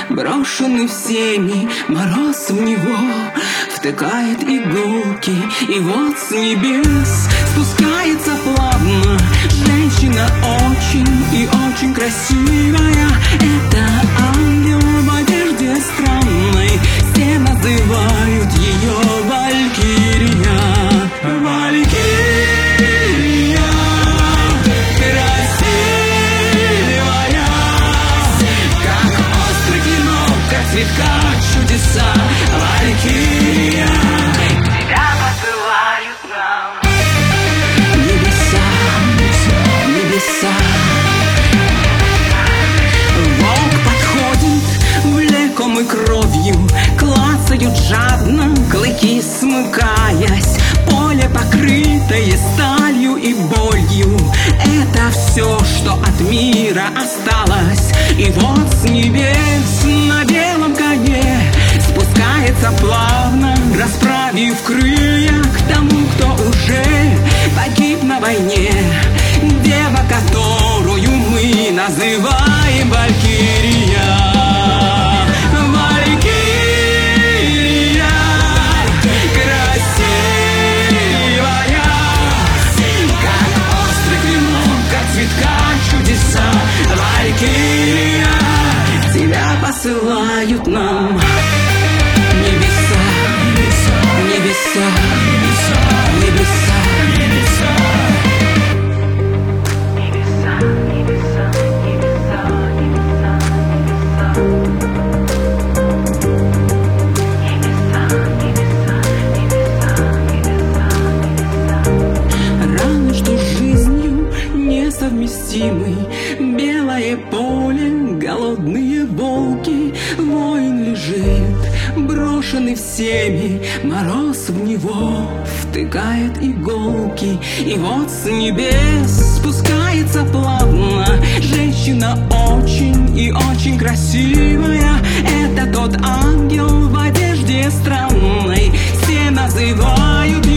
брошенный всеми, мороз в него втыкает иголки. И вот с небес спускается плавно женщина очень и очень красивая. Это ангел в одежде странной, все называют ее Валькирия. Валькирия, красивая, как острый клинок, как цветка чудеса. Валькирия, тебя посылают нам небеса, небеса. Волк подходит, влекомый кровью, клацают жадно клыки, смыкаясь. Поле, покрытое сталью и болью, это все, что от мира осталось. И вот с небес на белом коне спускается плавно, расправив крылья, к тому, кто уже погиб на войне. Дева, которую мы называем Валькирия. Валькирия, красивая, как острый клинок, как цветка чудеса. Валькирия, тебя посылают нам небеса, небеса, небеса, небеса, небеса. Раны, что с жизнью несовместимы, белое поле, голодные волки. Воин лежит, брошенный всеми, мороз в него втыкает иголки. И вот с небес спускается плавно женщина очень и очень красивая. Это тот ангел в одежде странной, все называют